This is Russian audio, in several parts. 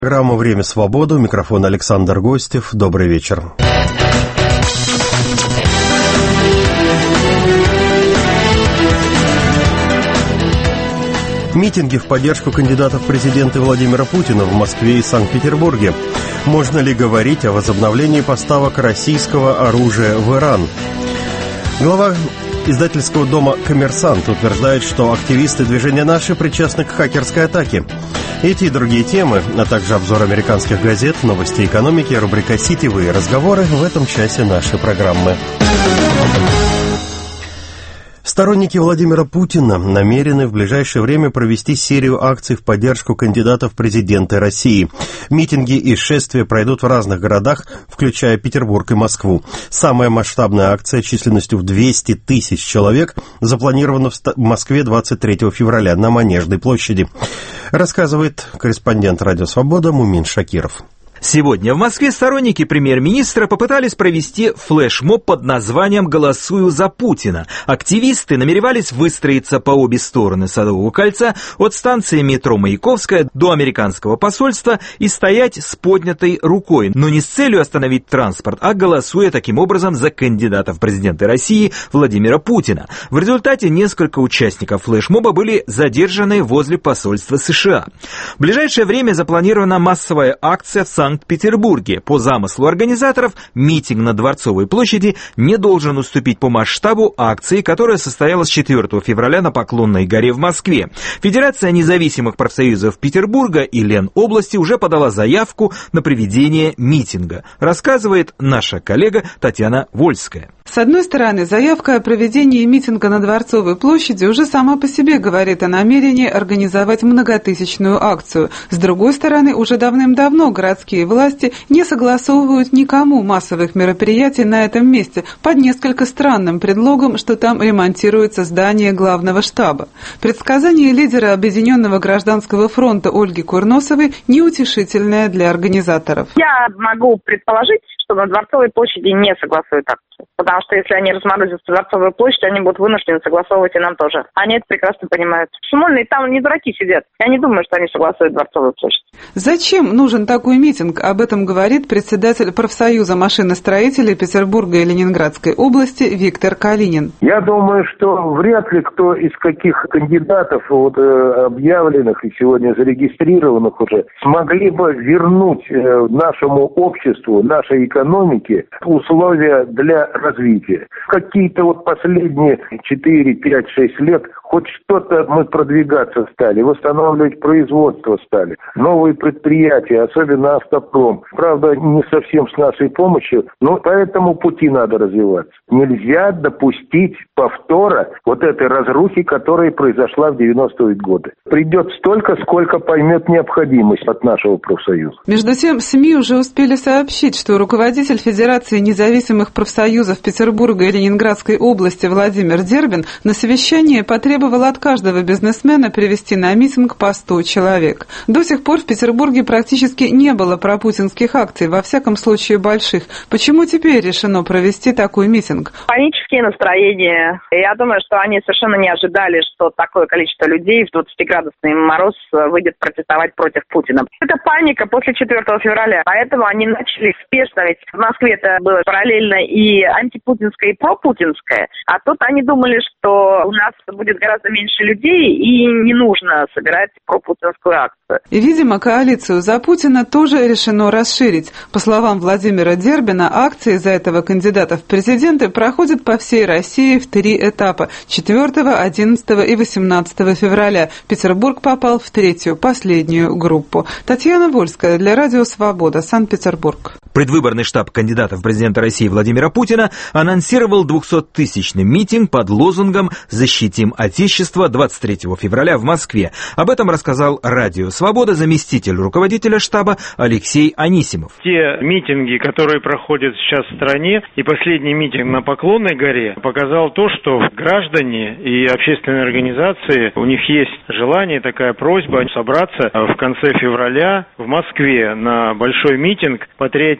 Программа «Время свободы». У микрофона Александр Гостев. Добрый вечер. Митинги в поддержку кандидатов в президенты Владимира Путина в Москве и Санкт-Петербурге. Можно ли говорить о возобновлении поставок российского оружия в Иран? Глава издательского дома «Коммерсант» утверждает, что активисты движения «Наши» причастны к хакерской атаке. Эти и другие темы, а также обзор американских газет, новости экономики, рубрика «Сетевые разговоры» в этом часе нашей программы. Сторонники Владимира Путина намерены в ближайшее время провести серию акций в поддержку кандидатов в президенты России. Митинги и шествия пройдут в разных городах, включая Петербург и Москву. Самая масштабная акция численностью в 200 тысяч человек запланирована в Москве 23 февраля на Манежной площади, рассказывает корреспондент «Радио Свобода» Мумин Шакиров. Сегодня в Москве сторонники премьер-министра попытались провести флешмоб под названием «Голосую за Путина». Активисты намеревались выстроиться по обе стороны Садового кольца от станции метро Маяковская до американского посольства и стоять с поднятой рукой, но не с целью остановить транспорт, а голосуя таким образом за кандидата в президенты России Владимира Путина. В результате несколько участников флешмоба были задержаны возле посольства США. В ближайшее время запланирована массовая акция в Санкт-Петербурге. По замыслу организаторов, митинг на Дворцовой площади не должен уступить по масштабу акции, которая состоялась 4 февраля на Поклонной горе в Москве. Федерация независимых профсоюзов Петербурга и Ленобласти уже подала заявку на проведение митинга, рассказывает наша коллега Татьяна Вольская. С одной стороны, заявка о проведении митинга на Дворцовой площади уже сама по себе говорит о намерении организовать многотысячную акцию. С другой стороны, уже давным-давно городские власти не согласовывают никому массовых мероприятий на этом месте под несколько странным предлогом, что там ремонтируется здание главного штаба. Предсказание лидера Объединенного гражданского фронта Ольги Курносовой неутешительное для организаторов. Я могу предположить, что на Дворцовой площади не согласуют акцию. Потому что если они разморозят Дворцовую площадь, они будут вынуждены согласовывать и нам тоже. Они это прекрасно понимают. Шумольные там не дураки сидят. Я не думаю, что они согласуют Дворцовую площадь. Зачем нужен такой митинг? Об этом говорит председатель профсоюза машиностроителей Петербурга и Ленинградской области Виктор Калинин. Я думаю, что вряд ли кто из каких кандидатов, объявленных и сегодня зарегистрированных уже, смогли бы вернуть нашему обществу, нашей экономике условия для развития. Какие-то последние 4, 5, 6 лет хоть что-то мы продвигаться стали, восстанавливать производство стали, новые предприятия, особенно автопром. Правда, не совсем с нашей помощью, но по этому пути надо развиваться. Нельзя допустить повтора этой разрухи, которая произошла в 90-е годы. Придет столько, сколько поймет необходимость от нашего профсоюза. Между тем, СМИ уже успели сообщить, что руководитель Федерации независимых профсоюзов Петербурга и Ленинградской области Владимир Дербин на совещании потребовал от каждого бизнесмена привести на митинг по 100 человек. До сих пор в Петербурге практически не было пропутинских акций, во всяком случае больших. Почему теперь решено провести такой митинг? Панические настроения. Я думаю, что они совершенно не ожидали, что такое количество людей в 20-градусный мороз выйдет протестовать против Путина. Это паника после 4 февраля, поэтому они начали спешно, ведь в Москве это было параллельно и антипутинское, и пропутинское, а тут они думали, что у нас будет гораздо меньше людей и не нужно собирать пропутинскую акцию. И, видимо, коалицию за Путина тоже решено расширить. По словам Владимира Дербина, акции за этого кандидата в президенты проходят по всей России в 3 этапа – 4, 11 и 18 февраля. Петербург попал в 3-ю, последнюю группу. Татьяна Вольская для Радио Свобода, Санкт-Петербург. Предвыборный штаб кандидата в президенты России Владимира Путина анонсировал 200-тысячный митинг под лозунгом «Защитим Отечество» 23 февраля в Москве. Об этом рассказал Радио Свобода заместитель руководителя штаба Алексей Анисимов. Те митинги, которые проходят сейчас в стране, и последний митинг на Поклонной горе показал то, что граждане и общественные организации, у них есть желание, такая просьба собраться в конце февраля в Москве на большой митинг патриотизма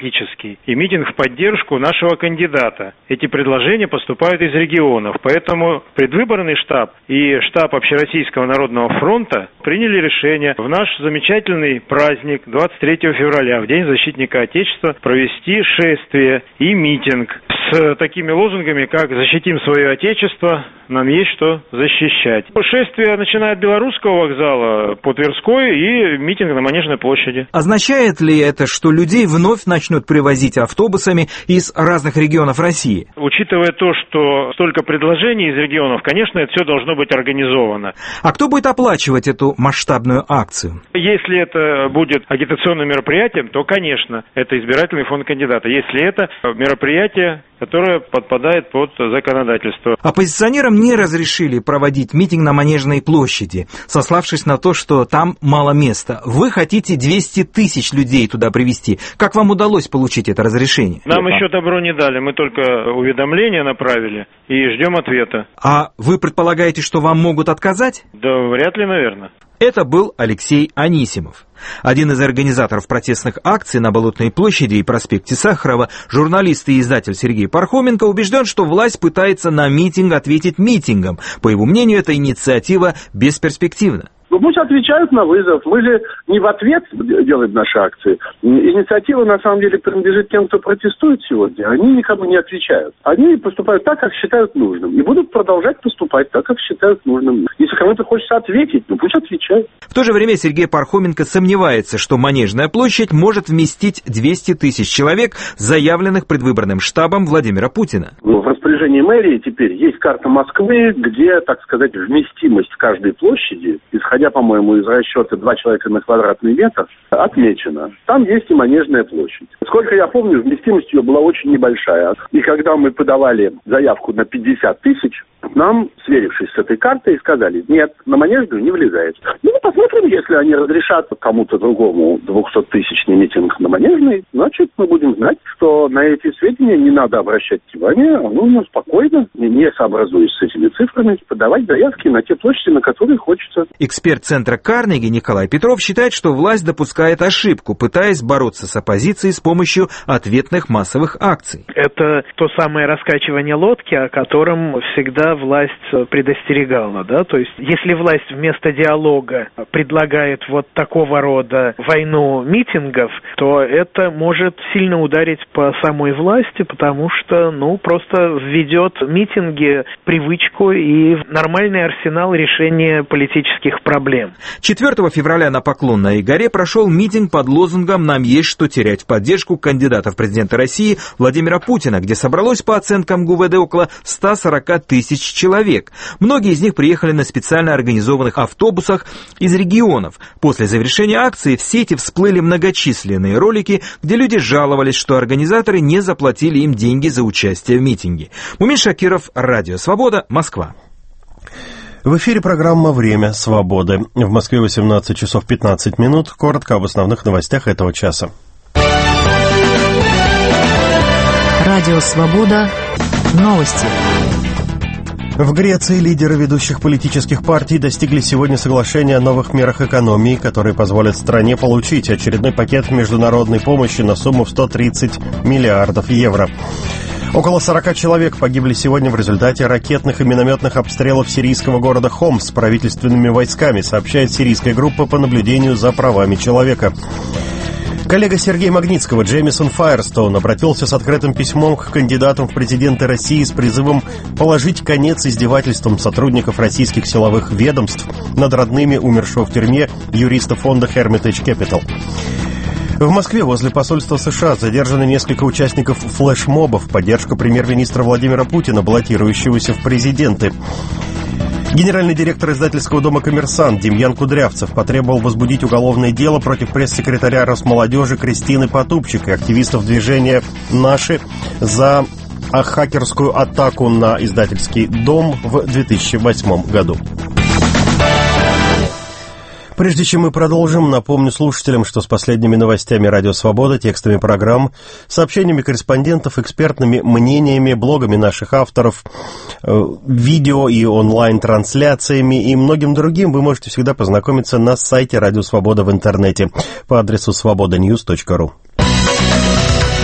политический и митинг в поддержку нашего кандидата. Эти предложения поступают из регионов, поэтому предвыборный штаб и штаб Общероссийского народного фронта приняли решение в наш замечательный праздник 23 февраля, в День защитника Отечества, провести шествие и митинг с такими лозунгами, как «Защитим свое Отечество», «Нам есть что защищать». Шествие начинает от Белорусского вокзала по Тверской и митинг на Манежной площади. Означает ли это, что людей вновь начнут привозить автобусами из разных регионов России? Учитывая то, что столько предложений из регионов, конечно, это все должно быть организовано. А кто будет оплачивать эту масштабную акцию? Если это будет агитационным мероприятием, то, конечно, это избирательный фонд кандидата. Если это мероприятие, которое подпадает под законодательство. Оппозиционерам не разрешили проводить митинг на Манежной площади, сославшись на то, что там мало места. Вы хотите 200 тысяч людей туда привезти. Как вам удалось получить это разрешение? Нам еще добро не дали, мы только уведомление направили и ждем ответа. А вы предполагаете, что вам могут отказать? Да вряд ли, наверное. Это был Алексей Анисимов. Один из организаторов протестных акций на Болотной площади и проспекте Сахарова, журналист и издатель Сергей Пархоменко, убежден, что власть пытается на митинг ответить митингом. По его мнению, эта инициатива бесперспективна. Ну, пусть отвечают на вызов. Мы же не в ответ делаем наши акции. Инициатива, на самом деле, принадлежит тем, кто протестует сегодня. Они никому не отвечают. Они поступают так, как считают нужным. И будут продолжать поступать так, как считают нужным. Если кому-то хочется ответить, ну пусть отвечают. В то же время Сергей Пархоменко сомневается, что Манежная площадь может вместить 200 тысяч человек, заявленных предвыборным штабом Владимира Путина. В распоряжении мэрии теперь есть карта Москвы, где, так сказать, вместимость каждой площади, исходя, по-моему, из расчета 2 человека на квадратный метр, отмечена. Там есть и Манежная площадь. Сколько я помню, вместимость ее была очень небольшая. И когда мы подавали заявку на 50 тысяч, нам, сверившись с этой картой, сказали: нет, на Манежную не влезает. Ну, посмотрим, если они разрешат кому-то другому 200-тысячный митинг на Манежной, значит, мы будем знать, что на эти сведения не надо обращать внимание, а нужно спокойно, не сообразуясь с этими цифрами, подавать заявки на те площади, на которые хочется. Эксперт центра Карнеги Николай Петров считает, что власть допускает ошибку, пытаясь бороться с оппозицией с помощью ответных массовых акций. Это то самое раскачивание лодки, о котором всегда власть предостерегала, да, то есть если власть вместо диалога предлагает вот такого рода войну митингов, то это может сильно ударить по самой власти, потому что, ну, просто введет митинги привычку и нормальный арсенал решения политических проблем. 4 февраля на Поклонной горе прошел митинг под лозунгом «Нам есть что терять» в поддержку кандидата в президенты России Владимира Путина, где собралось по оценкам ГУВД около 140 тысяч человек. Многие из них приехали на специально организованных автобусах из регионов. После завершения акции в сети всплыли многочисленные ролики, где люди жаловались, что организаторы не заплатили им деньги за участие в митинге. Мумин Шакиров, Радио Свобода, Москва. В эфире программа «Время свободы». В Москве 18 часов 15 минут. Коротко об основных новостях этого часа. Радио «Свобода». Новости. В Греции лидеры ведущих политических партий достигли сегодня соглашения о новых мерах экономии, которые позволят стране получить очередной пакет международной помощи на сумму в 130 миллиардов евро. Около 40 человек погибли сегодня в результате ракетных и минометных обстрелов сирийского города Хомс правительственными войсками, сообщает сирийская группа по наблюдению за правами человека. Коллега Сергея Магнитского, Джеймисон Файерстоун, обратился с открытым письмом к кандидатам в президенты России с призывом положить конец издевательствам сотрудников российских силовых ведомств над родными умершего в тюрьме юриста фонда Hermitage Capital. В Москве возле посольства США задержаны несколько участников флешмоба в поддержку премьер-министра Владимира Путина, баллотирующегося в президенты. Генеральный директор издательского дома «Коммерсант» Демьян Кудрявцев потребовал возбудить уголовное дело против пресс-секретаря Росмолодежи Кристины Потупчик и активистов движения «Наши» за хакерскую атаку на издательский дом в 2008 году. Прежде чем мы продолжим, напомню слушателям, что с последними новостями «Радио Свобода», текстами программ, сообщениями корреспондентов, экспертными мнениями, блогами наших авторов, видео и онлайн-трансляциями и многим другим вы можете всегда познакомиться на сайте «Радио Свобода» в интернете по адресу svobodanews.ru.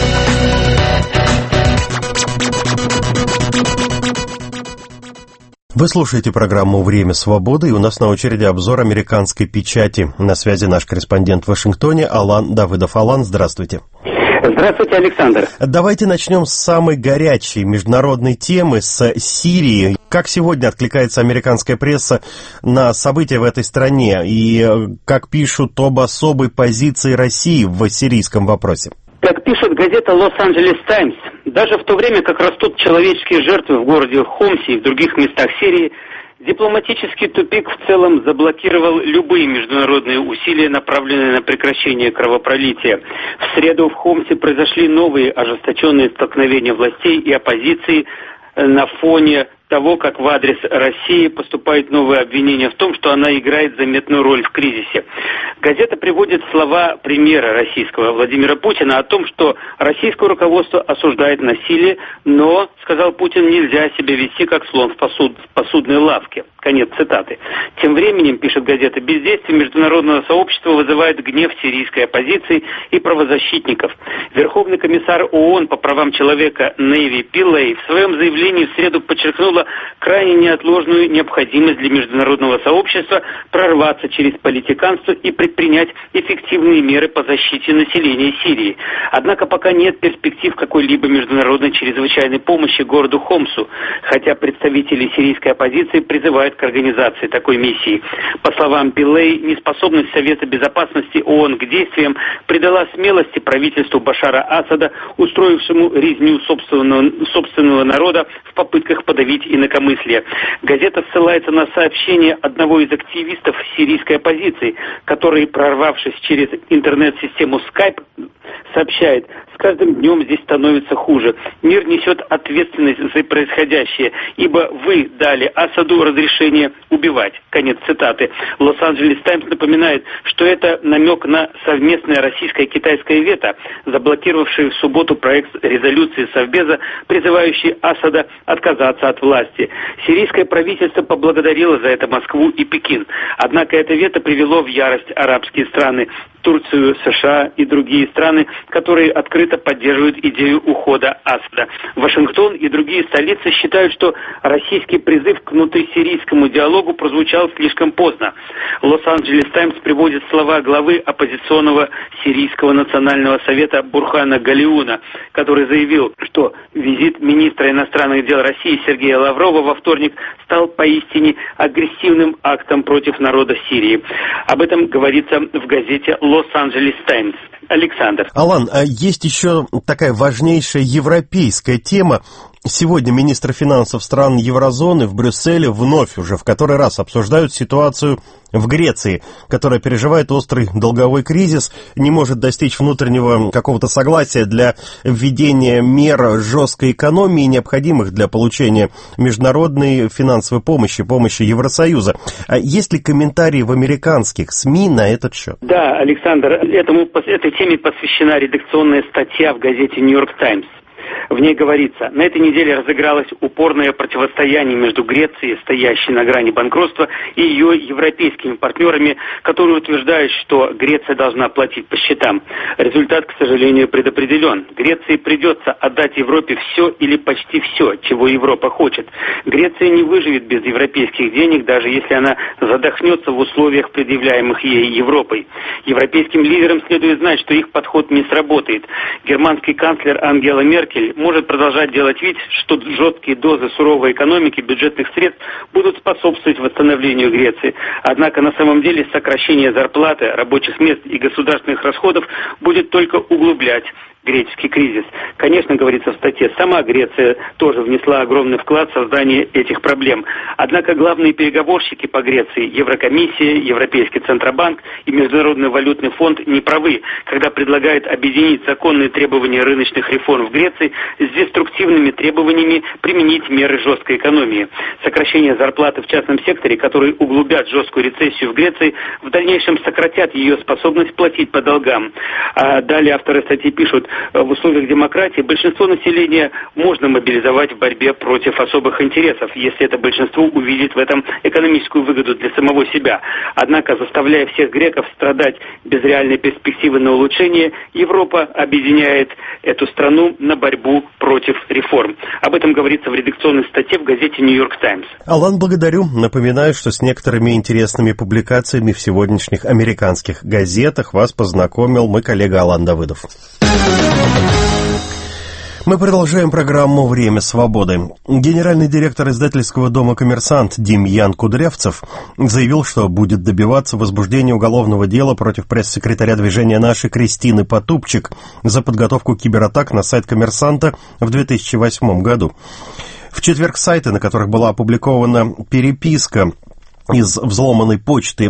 Вы слушаете программу «Время свободы», и у нас на очереди обзор американской печати. На связи наш корреспондент в Вашингтоне Алан Давыдов. Алан, здравствуйте. Здравствуйте, Александр. Давайте начнем с самой горячей международной темы, с Сирии. Как сегодня откликается американская пресса на события в этой стране и как пишут об особой позиции России в сирийском вопросе? Как пишет газета «Лос-Анджелес Таймс», даже в то время, как растут человеческие жертвы в городе Хомсе и в других местах Сирии, дипломатический тупик в целом заблокировал любые международные усилия, направленные на прекращение кровопролития. В среду в Хомсе произошли новые ожесточенные столкновения властей и оппозиции на фоне того, как в адрес России поступают новые обвинения в том, что она играет заметную роль в кризисе. Газета приводит слова премьера российского Владимира Путина о том, что российское руководство осуждает насилие, но, сказал Путин, нельзя себя вести как слон в посудной лавке. Конец цитаты. Тем временем, пишет газета, бездействие международного сообщества вызывает гнев сирийской оппозиции и правозащитников. Верховный комиссар ООН по правам человека Нэви Пиллей в своем заявлении в среду подчеркнула крайне неотложную необходимость для международного сообщества прорваться через политиканство и предпринять эффективные меры по защите населения Сирии. Однако пока нет перспектив какой-либо международной чрезвычайной помощи городу Хомсу, хотя представители сирийской оппозиции призывают к организации такой миссии. По словам Пиллей, неспособность Совета Безопасности ООН к действиям придала смелости правительству Башара Асада, устроившему резню собственного народа в попытках подавить инакомыслие. Газета ссылается на сообщение одного из активистов сирийской оппозиции, который, прорвавшись через интернет-систему Skype, сообщает: «С каждым днем здесь становится хуже. Мир несет ответственность за происходящее, ибо вы дали Асаду разрешение убивать». Конец цитаты. Лос-Анджелес Таймс напоминает, что это намек на совместное российско-китайское вето, заблокировавшее в субботу проект резолюции Совбеза, призывающий Асада отказаться от власти. Сирийское правительство поблагодарило за это Москву и Пекин. Однако это вето привело в ярость арабские страны, Турцию, США и другие страны, которые открыто поддерживают идею ухода Асада. Вашингтон и другие столицы считают, что российский призыв к внутрисирийскому диалогу прозвучал слишком поздно. Лос-Анджелес Таймс приводит слова главы оппозиционного Сирийского национального совета Бурхана Галиуна, который заявил, что визит министра иностранных дел России Сергея Лаврова во вторник стал поистине агрессивным актом против народа Сирии. Об этом говорится в газете «Лос-Анджелес Таймс». Александр. Алан, а есть еще такая важнейшая европейская тема. Сегодня министры финансов стран еврозоны в Брюсселе вновь уже в который раз обсуждают ситуацию в Греции, которая переживает острый долговой кризис, не может достичь внутреннего какого-то согласия для введения мер жесткой экономии, необходимых для получения международной финансовой помощи Евросоюза. А есть ли комментарии в американских СМИ на этот счет? Да, Александр, этой теме посвящена редакционная статья в газете «Нью-Йорк Таймс». В ней говорится: на этой неделе разыгралось упорное противостояние между Грецией, стоящей на грани банкротства, и ее европейскими партнерами, которые утверждают, что Греция должна платить по счетам. Результат, к сожалению, предопределен. Греции придется отдать Европе все или почти все, чего Европа хочет. Греция не выживет без европейских денег, даже если она задохнется в условиях, предъявляемых ей Европой. Европейским лидерам следует знать, что их подход не сработает. Германский канцлер Ангела Меркель может продолжать делать вид, что жесткие дозы суровой экономики бюджетных средств будут способствовать восстановлению Греции. Однако на самом деле сокращение зарплаты, рабочих мест и государственных расходов будет только углублять греческий кризис. Конечно, говорится в статье, сама Греция тоже внесла огромный вклад в создание этих проблем. Однако главные переговорщики по Греции, Еврокомиссия, Европейский Центробанк и Международный валютный фонд не правы, когда предлагают объединить законные требования рыночных реформ в Греции с деструктивными требованиями применить меры жесткой экономии. Сокращение зарплаты в частном секторе, которые углубят жесткую рецессию в Греции, в дальнейшем сократят ее способность платить по долгам. А далее авторы статьи пишут: в условиях демократии большинство населения можно мобилизовать в борьбе против особых интересов, если это большинство увидит в этом экономическую выгоду для самого себя. Однако, заставляя всех греков страдать без реальной перспективы на улучшение, Европа объединяет эту страну на борьбу против реформ. Об этом говорится в редакционной статье в газете «Нью-Йорк Таймс». Алан, благодарю. Напоминаю, что с некоторыми интересными публикациями в сегодняшних американских газетах вас познакомил мой коллега Алан Давыдов. Мы продолжаем программу «Время свободы». Генеральный директор издательского дома «Коммерсант» Демьян Кудрявцев заявил, что будет добиваться возбуждения уголовного дела против пресс-секретаря движения «Наши» Кристины Потупчик за подготовку кибератак на сайт «Коммерсанта» в 2008 году. В четверг сайты, на которых была опубликована переписка из взломанной почты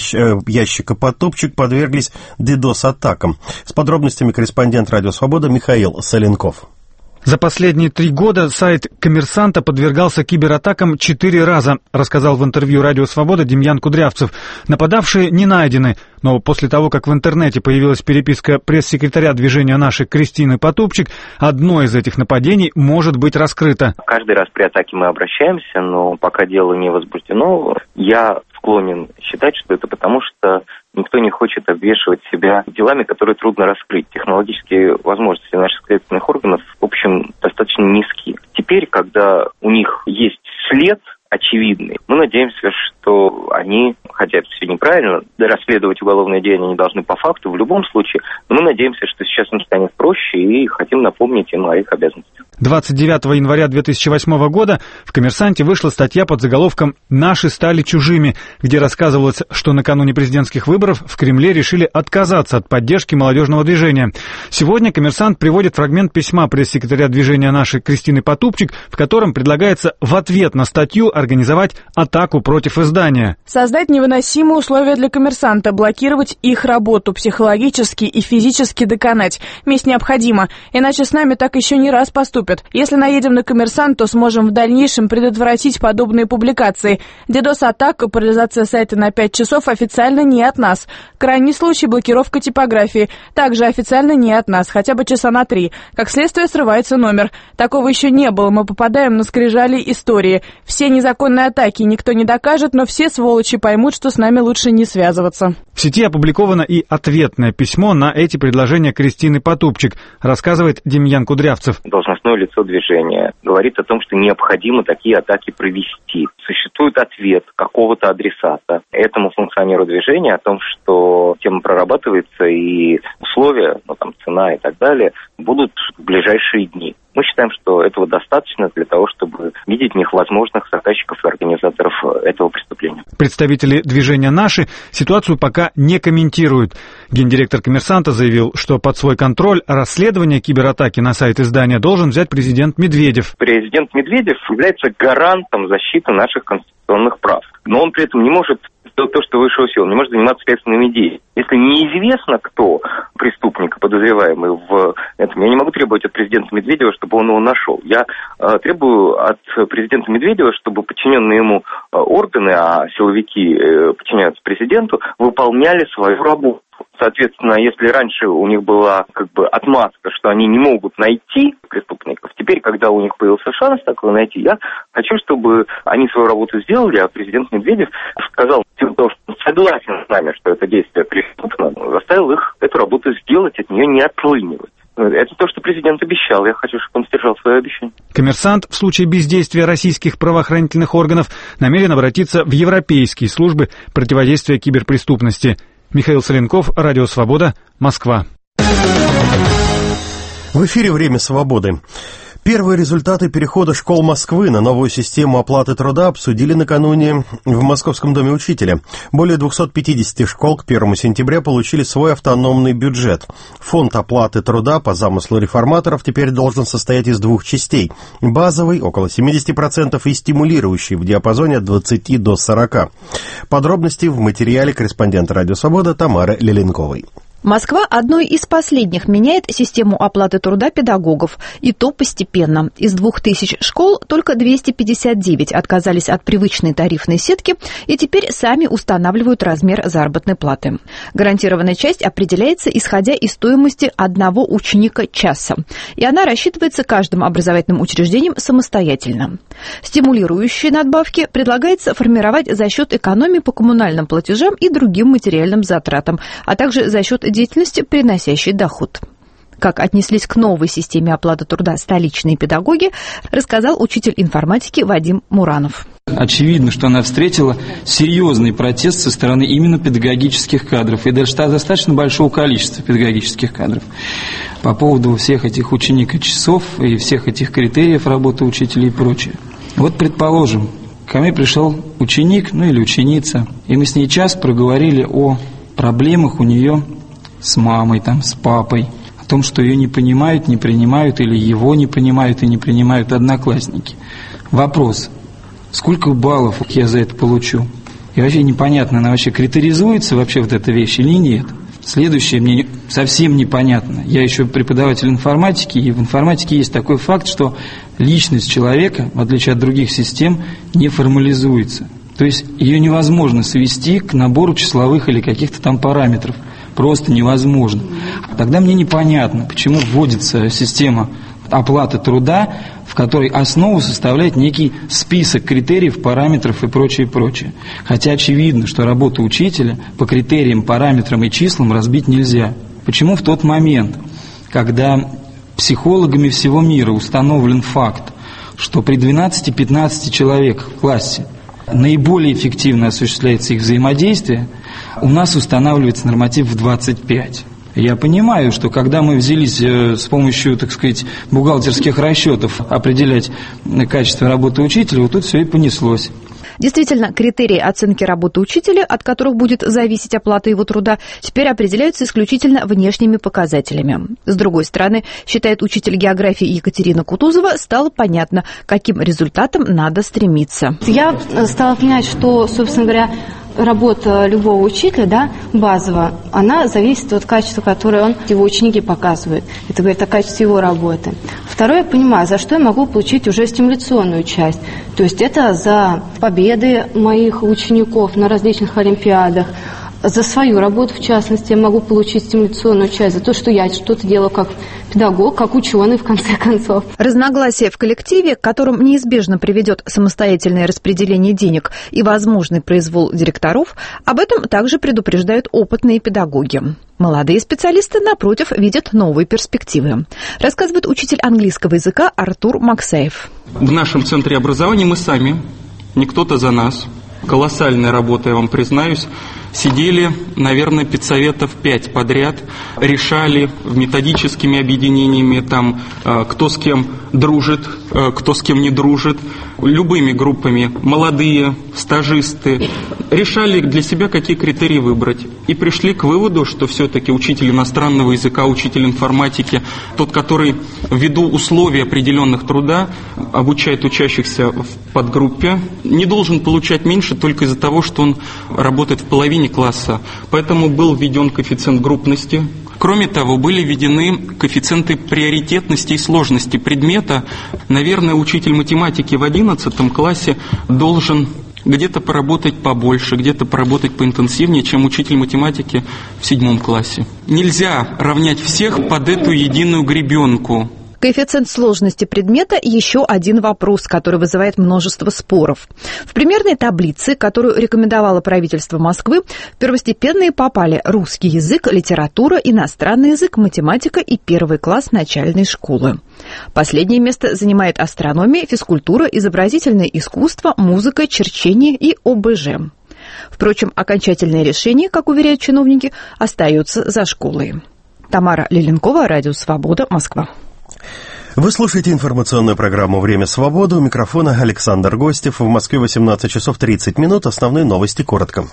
ящика Потупчик, подверглись DDoS-атакам. С подробностями корреспондент «Радио Свобода» Михаил Соленков. За последние 3 года сайт «Коммерсанта» подвергался кибератакам 4 раза, рассказал в интервью «Радио Свобода» Демьян Кудрявцев. Нападавшие не найдены, но после того, как в интернете появилась переписка пресс-секретаря движения «Наши» Кристины Потупчик, одно из этих нападений может быть раскрыто. Каждый раз при атаке мы обращаемся, но пока дело не возбуждено, я склонен считать, что это потому, что никто не хочет обвешивать себя делами, которые трудно раскрыть. Технологические возможности наших следственных органов, в общем, достаточно низкие. Теперь, когда у них есть след очевидный, мы надеемся, что они, хотя это все неправильно, расследовать уголовное деяние они должны по факту в любом случае, но мы надеемся, что сейчас им станет проще и хотим напомнить им о их обязанностях. 29 января 2008 года в «Коммерсанте» вышла статья под заголовком «Наши стали чужими», где рассказывалось, что накануне президентских выборов в Кремле решили отказаться от поддержки молодежного движения. Сегодня «Коммерсант» приводит фрагмент письма пресс-секретаря движения «Наши» Кристины Потупчик, в котором предлагается в ответ на статью организовать атаку против издания. Создать невыносимые условия для «Коммерсанта», блокировать их работу, психологически и физически доконать. Месть необходима, иначе с нами так еще не раз поступят. Если наедем на «Коммерсант», то сможем в дальнейшем предотвратить подобные публикации. DDoS-атака, парализация сайта на 5 часов официально не от нас. Крайний случай — блокировка типографии. Также официально не от нас, хотя бы часа на 3. Как следствие, срывается номер. Такого еще не было, мы попадаем на скрижали истории. Все незаконные атаки никто не докажет, но все сволочи поймут, что с нами лучше не связываться. В сети опубликовано и ответное письмо на эти предложения Кристины Потупчик, рассказывает Демьян Кудрявцев. Должностное лицо движения говорит о том, что необходимо такие атаки провести. Существует ответ какого-то адресата этому функционеру движения о том, что тема прорабатывается и условия, цена и так далее, будут в ближайшие дни. Мы считаем, что этого достаточно для того, чтобы видеть в них возможных заказчиков и организаторов этого преступления. Представители движения «Наши» ситуацию пока не комментируют. Гендиректор «Коммерсанта» заявил, что под свой контроль расследование кибератаки на сайт издания должен взять президент Медведев. Президент Медведев является гарантом защиты наших конституционных прав. Но он при этом не может сделать то, что выше его сил, не может заниматься следственными действиями. Если неизвестно, кто преступник, подозреваемый в этом, я не могу требовать от президента Медведева, чтобы он его нашел. Я требую от президента Медведева, чтобы подчиненные ему органы, а силовики подчиняются президенту, выполняли свою работу. Соответственно, если раньше у них была отмазка, что они не могут найти преступников, теперь, когда у них появился шанс такой найти, я хочу, чтобы они свою работу сделали, а президент Медведев сказал, что он согласен с нами, что это действие преступно, заставил их эту работу сделать, от нее не отлынивать. Это то, что президент обещал. Я хочу, чтобы он сдержал свое обещание. «Коммерсант» в случае бездействия российских правоохранительных органов намерен обратиться в европейские службы противодействия киберпреступности. Михаил Соленков, Радио Свобода, Москва. В эфире «Время свободы». Первые результаты перехода школ Москвы на новую систему оплаты труда обсудили накануне в Московском доме учителя. Более 250 школ к 1 сентября получили свой автономный бюджет. Фонд оплаты труда по замыслу реформаторов теперь должен состоять из 2 частей. Базовый, около 70%, и стимулирующий в диапазоне от 20 до 40. Подробности в материале корреспондента «Радио Свобода» Тамары Леленковой. Москва одной из последних меняет систему оплаты труда педагогов, и то постепенно. Из 2000 школ только 259 отказались от привычной тарифной сетки и теперь сами устанавливают размер заработной платы. Гарантированная часть определяется, исходя из стоимости одного ученика часа, и она рассчитывается каждым образовательным учреждением самостоятельно. Стимулирующие надбавки предлагается формировать за счет экономии по коммунальным платежам и другим материальным затратам, а также за счет деятельности, приносящей доход. Как отнеслись к новой системе оплаты труда столичные педагоги, рассказал учитель информатики Вадим Муранов. Очевидно, что она встретила серьезный протест со стороны именно педагогических кадров и даже достаточно большого количества педагогических кадров. По поводу всех этих ученика-часов и всех этих критериев работы учителей и прочее. Вот, предположим, ко мне пришел ученик, или ученица, и мы с ней час проговорили о проблемах у нее с мамой, с папой, о том, что ее не понимают, не принимают, или его не понимают и не принимают одноклассники. Вопрос: сколько баллов я за это получу? И вообще непонятно, она вообще критеризуется вообще вот эта вещь или нет? Следующее мне совсем непонятно. Я еще преподаватель информатики, и в информатике есть такой факт, что личность человека, в отличие от других систем, не формализуется. То есть ее невозможно свести к набору числовых или каких-то там параметров. Просто невозможно. Тогда мне непонятно, почему вводится система оплаты труда, в которой основу составляет некий список критериев, параметров и прочее, прочее. Хотя очевидно, что работу учителя по критериям, параметрам и числам разбить нельзя. Почему в тот момент, когда психологами всего мира установлен факт, что при 12-15 человек в классе наиболее эффективно осуществляется их взаимодействие, у нас устанавливается норматив в 25. Я понимаю, что когда мы взялись с помощью, бухгалтерских расчетов определять качество работы учителя, вот тут все и понеслось. Действительно, критерии оценки работы учителя, от которых будет зависеть оплата его труда, теперь определяются исключительно внешними показателями. С другой стороны, считает учитель географии Екатерина Кутузова, стало понятно, к каким результатам надо стремиться. Я стала понимать, что, собственно говоря, работа любого учителя, базово, она зависит от качества, которое его ученики показывают. Это говорит о качестве его работы. Второе, я понимаю, за что я могу получить уже стимуляционную часть. То есть это за победы моих учеников на различных олимпиадах, за свою работу, в частности, я могу получить стимуляционную часть, за то, что я что-то делаю как педагог, как ученый, в конце концов. Разногласия в коллективе, к которым неизбежно приведет самостоятельное распределение денег и возможный произвол директоров, об этом также предупреждают опытные педагоги. Молодые специалисты, напротив, видят новые перспективы. Рассказывает учитель английского языка Артур Максаев. В нашем центре образования мы сами, не кто-то за нас. Колоссальная работа, я вам признаюсь. Сидели, наверное, педсоветов 5 подряд, решали методическими объединениями, кто с кем дружит, кто с кем не дружит, любыми группами, молодые, стажисты, решали для себя, какие критерии выбрать. И пришли к выводу, что все-таки учитель иностранного языка, учитель информатики, тот, который ввиду условий определенных труда обучает учащихся в подгруппе, не должен получать меньше только из-за того, что он работает в половине класса. Поэтому был введен коэффициент группности. Кроме того, были введены коэффициенты приоритетности и сложности предмета. Наверное, учитель математики в 11 классе должен где-то поработать побольше, где-то поработать поинтенсивнее, чем учитель математики в 7 классе. Нельзя равнять всех под эту единую гребенку. Коэффициент сложности предмета – еще один вопрос, который вызывает множество споров. В примерной таблице, которую рекомендовало правительство Москвы, первостепенные попали русский язык, литература, иностранный язык, математика и 1 класс начальной школы. Последнее место занимает астрономия, физкультура, изобразительное искусство, музыка, черчение и ОБЖ. Впрочем, окончательное решение, как уверяют чиновники, остается за школой. Тамара Лиленкова, Радио Свобода, Москва. Вы слушаете информационную программу «Время свободы». У микрофона Александр Гостев. В Москве 18 часов 30 минут. Основные новости коротко.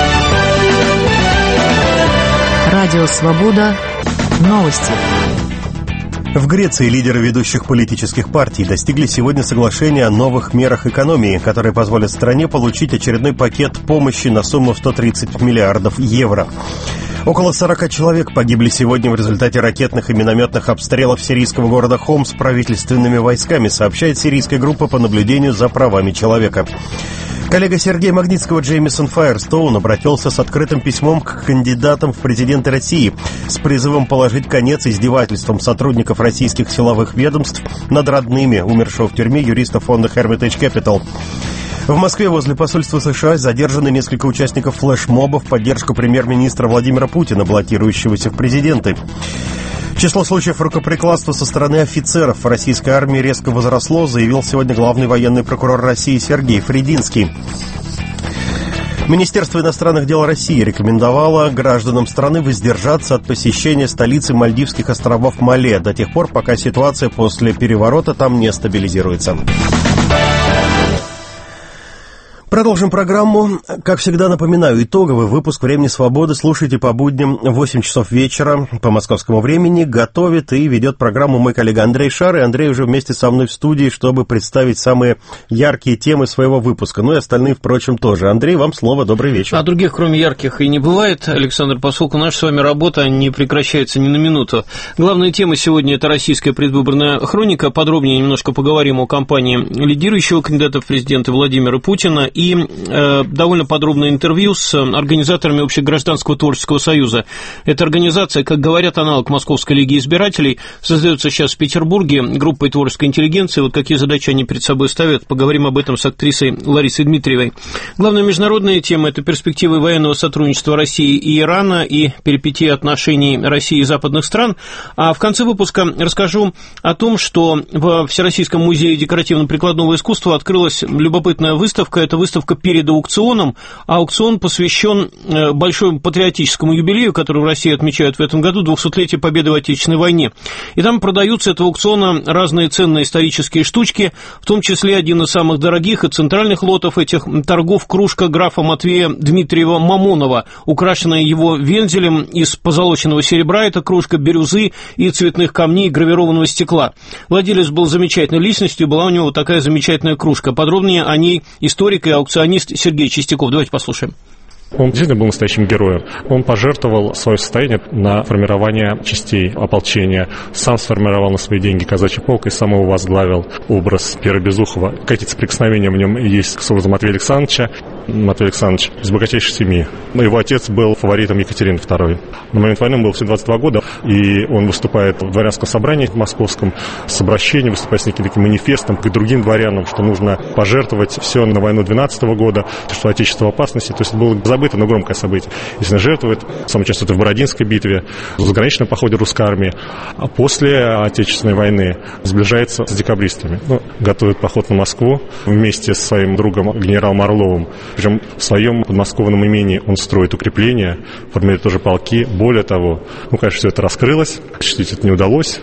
Радио Свобода. Новости. В Греции лидеры ведущих политических партий достигли сегодня соглашения о новых мерах экономии, которые позволят стране получить очередной пакет помощи на сумму в 130 миллиардов евро. Около 40 человек погибли сегодня в результате ракетных и минометных обстрелов сирийского города Хомс правительственными войсками, сообщает сирийская группа по наблюдению за правами человека. Коллега Сергея Магнитского Джеймисон Файерстоун обратился с открытым письмом к кандидатам в президенты России с призывом положить конец издевательствам сотрудников российских силовых ведомств над родными умершего в тюрьме юриста фонда Hermitage Capital. В Москве возле посольства США задержаны несколько участников флешмоба в поддержку премьер-министра Владимира Путина, баллотирующегося в президенты. Число случаев рукоприкладства со стороны офицеров российской армии резко возросло, заявил сегодня главный военный прокурор России Сергей Фридинский. Министерство иностранных дел России рекомендовало гражданам страны воздержаться от посещения столицы Мальдивских островов Мале до тех пор, пока ситуация после переворота там не стабилизируется. Продолжим программу. Как всегда, напоминаю, итоговый выпуск «Времени свободы» слушайте по будням в 8 часов вечера по московскому времени. Готовит и ведет программу мой коллега Андрей Шар. И Андрей уже вместе со мной в студии, чтобы представить самые яркие темы своего выпуска. Ну и остальные, впрочем, тоже. Андрей, вам слово. Добрый вечер. А других, кроме ярких, и не бывает, Александр, поскольку наша с вами работа не прекращается ни на минуту. Главная тема сегодня – это российская предвыборная хроника. Подробнее немножко поговорим о кампании лидирующего кандидата в президенты Владимира Путина и довольно подробное интервью с организаторами Общегражданского творческого союза. Эта организация, как говорят, аналог Московской лиги избирателей, создается сейчас в Петербурге группой творческой интеллигенции. Вот какие задачи они перед собой ставят, поговорим об этом с актрисой Ларисой Дмитриевой. Главная международная тема – это перспективы военного сотрудничества России и Ирана и перипетии отношений России и западных стран. А в конце выпуска расскажу о том, что в Всероссийском музее декоративно-прикладного искусства открылась любопытная выставка. Это выставка перед аукционом. Аукцион посвящен большому патриотическому юбилею, который в России отмечают в этом году, 200-летие Победы в Отечественной войне. И там продаются с этого аукциона разные ценные исторические штучки, в том числе один из самых дорогих и центральных лотов этих торгов — кружка графа Матвея Дмитриева Мамонова, украшенная его вензелем из позолоченного серебра. Это кружка бирюзы и цветных камней гравированного стекла. Владелец был замечательной личностью, была у него вот такая замечательная кружка. Подробнее о ней историк и аукционист Сергей Чистяков. Давайте послушаем. Он действительно был настоящим героем. Он пожертвовал свое состояние на формирование частей ополчения, сам сформировал на свои деньги казачий полк и сам его возглавил. Образ Пьера Безухова. Какие-то соприкосновения в нем есть с образом Матвея Александровича. Матвей Александрович из богатейшей семьи. Его отец был фаворитом Екатерины II. На момент войны ему было всего 22 года, и он выступает в дворянском собрании московском с обращением, выступает с неким таким манифестом к другим дворянам, что нужно пожертвовать все на войну 12 года, что отечество в опасности. То есть было забыто, но громкое событие. Если жертвует, сам участвует в Бородинской битве, в заграничном походе русской армии, а после Отечественной войны сближается с декабристами. Готовит поход на Москву вместе со своим другом генералом Орловым. Причем в своем подмосковном имении он строит укрепления, формирует тоже полки. Более того, конечно, все это раскрылось, осуществить это не удалось.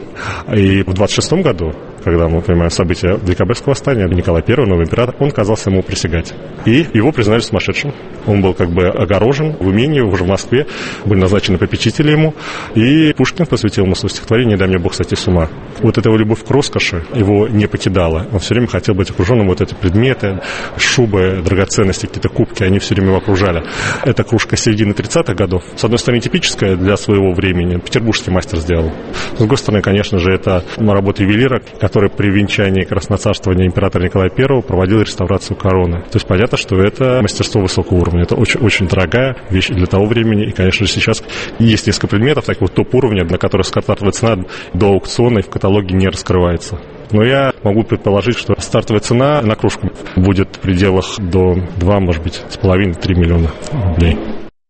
И в 26 году, когда мы понимаем события декабрьского восстания, Николай I, новый император, он отказался ему присягать. И его признали сумасшедшим. Он был как бы огорожен в имении, уже в Москве. Были назначены попечители ему. И Пушкин посвятил ему свое стихотворение «Не дай мне Бог сойти с ума». Вот эта его любовь к роскоши его не покидала. Он все время хотел быть окруженным. Вот эти предметы, шубы, драгоценности, какие-то кубки, они все время его окружали. Это кружка середины 30-х годов. С одной стороны, типическая для своего времени. Петербургский мастер сделал. С другой стороны, конечно же, это работа ювелира, который при венчании красноцарствования императора Николая I проводил реставрацию короны. То есть понятно, что это мастерство высокого уровня. Это очень, очень дорогая вещь для того времени. И, конечно же, сейчас есть несколько предметов, таких вот топ-уровня, для которых стартовая цена до аукциона и в каталоге не раскрывается. Но я могу предположить, что стартовая цена на кружку будет в пределах до 2, может быть, 2,5-3 миллиона рублей.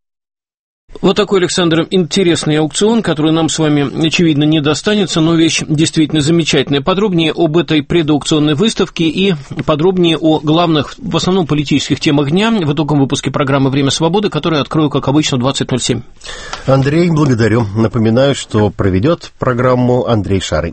Вот такой, Александр, интересный аукцион, который нам с вами, очевидно, не достанется, но вещь действительно замечательная. Подробнее об этой предаукционной выставке и подробнее о главных, в основном, политических темах дня в итоговом выпуске программы «Время свободы», которую открою, как обычно, в 20:07. Андрей, благодарю. Напоминаю, что проведет программу Андрей Шарый.